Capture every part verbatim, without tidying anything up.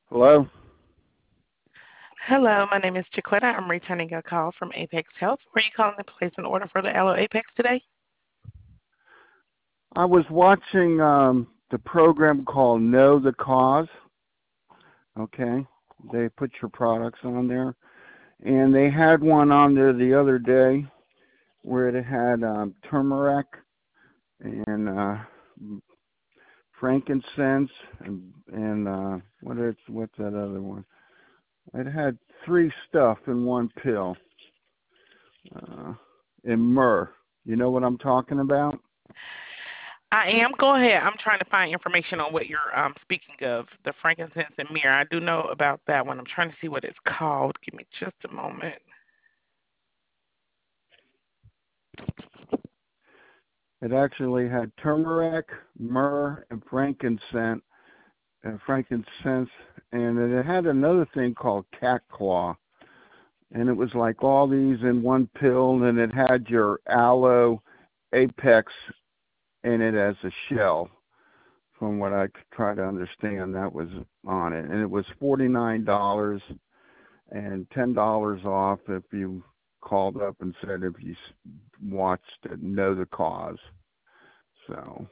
Hello? Hello, my name is Chiquetta. I'm returning a call from Apex Health. Were you calling to place an order for the Aloe Apex today? I was watching um, the program called Know the Cause. Okay. They put your products on there. And they had one on there the other day where it had um, turmeric and uh, frankincense and, and uh, what is, what's that other one? It had three stuff in one pill. Uh, and myrrh. You know what I'm talking about? I am. Go ahead. I'm trying to find information on what you're um, speaking of, the frankincense and myrrh. I do know about that one. I'm trying to see what it's called. Give me just a moment. It actually had turmeric, myrrh, and frankincense, and frankincense, and it had another thing called cat claw, and it was like all these in one pill, and it had your aloe apex in it as a shell. From what I could try to understand, that was on it, and it was forty nine dollars and ten dollars off if you called up and said if you watched it, know the cause. So.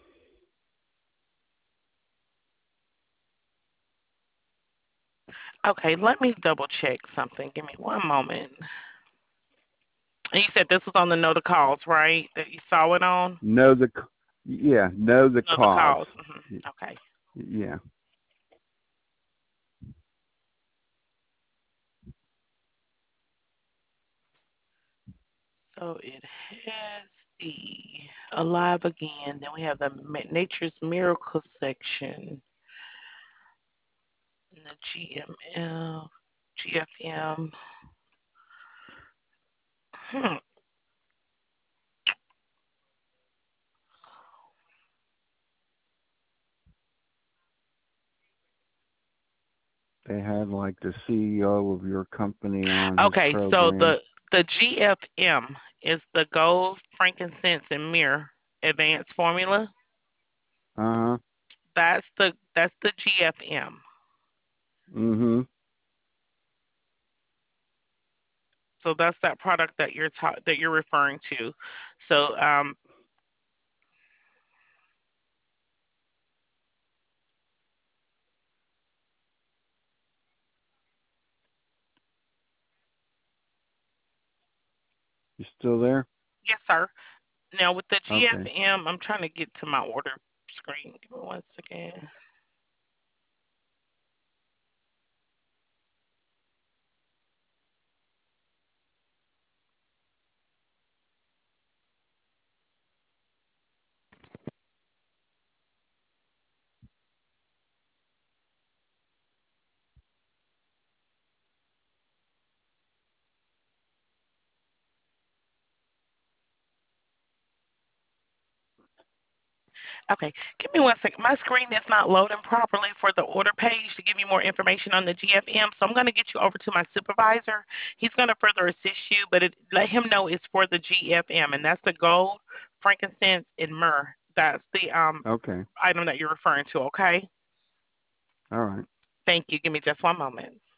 Okay, let me double check something. Give me one moment. And you said this was on the Know the Calls, right? That you saw it on? Know the, yeah, know the Know the cause. Calls. Hmm. Okay. Yeah. So it has the Alive Again. Then we have the Ma- Nature's Miracle section. And the G M L, G F M. Hmm. They had like the C E O of your company on his Okay, so program. the the G F M is the gold, frankincense, and myrrh advanced formula. Uh huh. That's the that's the G F M. Mhm. So that's that product that you're ta- that you're referring to. So um, You still there? yes, sir. Now with the Okay. G F M, I'm trying to get to my order screen. Give me one second. Okay, give me one second. My screen is not loading properly for the order page to give you more information on the G F M, so I'm going to get you over to my supervisor. He's going to further assist you, but it, let him know it's for the G F M, and that's the gold, frankincense, and myrrh. That's the um Okay. item that you're referring to. Okay. All right. Thank you. Give me just one moment.